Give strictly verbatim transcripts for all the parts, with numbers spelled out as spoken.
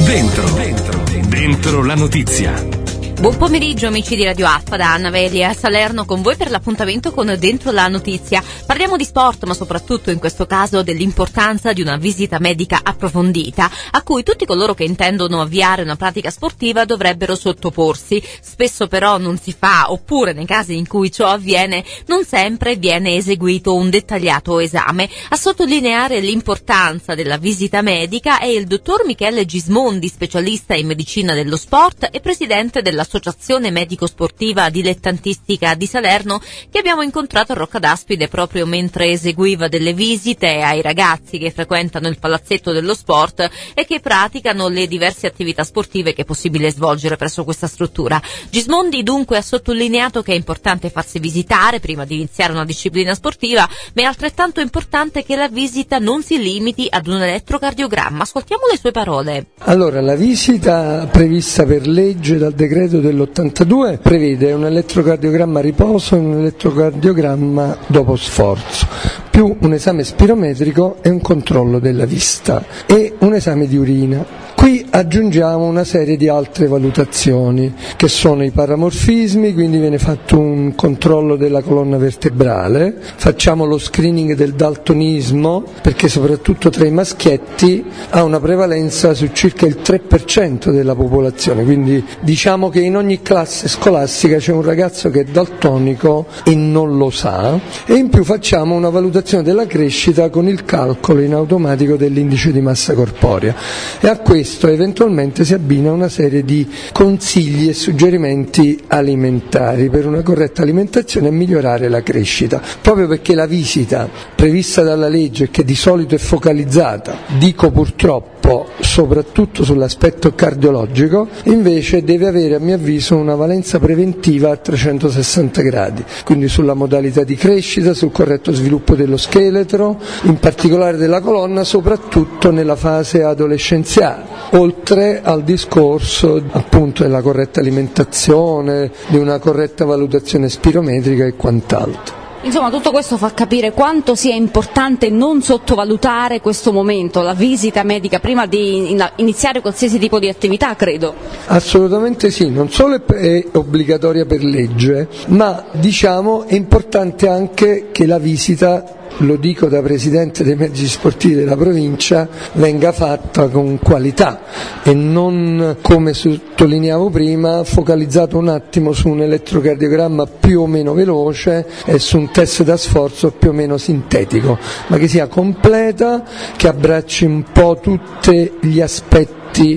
Dentro, dentro, dentro la notizia. Buon pomeriggio amici di Radio Alfa, da Anna Veli a Salerno con voi per l'appuntamento con Dentro la Notizia. Parliamo di sport, ma soprattutto in questo caso dell'importanza di una visita medica approfondita a cui tutti coloro che intendono avviare una pratica sportiva dovrebbero sottoporsi. Spesso però non si fa, oppure nei casi in cui ciò avviene non sempre viene eseguito un dettagliato esame. A sottolineare l'importanza della visita medica è il dottor Michele Gismondi, specialista in medicina dello sport e presidente della Associazione Medico-Sportiva Dilettantistica di Salerno, che abbiamo incontrato a Rocca d'Aspide proprio mentre eseguiva delle visite ai ragazzi che frequentano il palazzetto dello sport e che praticano le diverse attività sportive che è possibile svolgere presso questa struttura. Gismondi dunque ha sottolineato che è importante farsi visitare prima di iniziare una disciplina sportiva, ma è altrettanto importante che la visita non si limiti ad un elettrocardiogramma. Ascoltiamo le sue parole. Allora, la visita prevista per legge dal decreto dell'ottantadue prevede un elettrocardiogramma a riposo e un elettrocardiogramma dopo sforzo, più un esame spirometrico e un controllo della vista e un esame di urina. Qui aggiungiamo una serie di altre valutazioni che sono i paramorfismi, quindi viene fatto un controllo della colonna vertebrale, facciamo lo screening del daltonismo perché soprattutto tra i maschietti ha una prevalenza su circa il tre per cento della popolazione, quindi diciamo che in ogni classe scolastica c'è un ragazzo che è daltonico e non lo sa, e in più facciamo una valutazione della crescita con il calcolo in automatico dell'indice di massa corporea, e a questo eventualmente si abbina una serie di consigli e suggerimenti alimentari per una corretta alimentazione e migliorare la crescita, proprio perché la visita prevista dalla legge, che di solito è focalizzata, dico purtroppo, soprattutto sull'aspetto cardiologico, invece deve avere a mio avviso una valenza preventiva a trecentosessanta gradi, quindi sulla modalità di crescita, sul corretto sviluppo dello scheletro, in particolare della colonna, soprattutto nella fase adolescenziale, oltre al discorso appunto della corretta alimentazione, di una corretta valutazione spirometrica e quant'altro. Insomma, tutto questo fa capire quanto sia importante non sottovalutare questo momento, la visita medica, prima di iniziare qualsiasi tipo di attività, credo. Assolutamente sì, non solo è obbligatoria per legge, ma diciamo è importante anche che la visita, lo dico da presidente dei mezzi sportivi della provincia, venga fatta con qualità e non, come sottolineavo prima, focalizzato un attimo su un elettrocardiogramma più o meno veloce e su un test da sforzo più o meno sintetico, ma che sia completa, che abbracci un po' tutti gli aspetti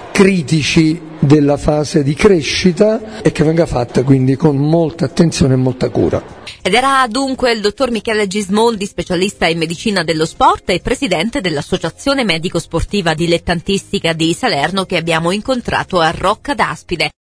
critici della fase di crescita e che venga fatta quindi con molta attenzione e molta cura. Ed era dunque il dottor Michele Gismondi, specialista in medicina dello sport e presidente dell'Associazione Medico-Sportiva Dilettantistica di Salerno, che abbiamo incontrato a Rocca d'Aspide.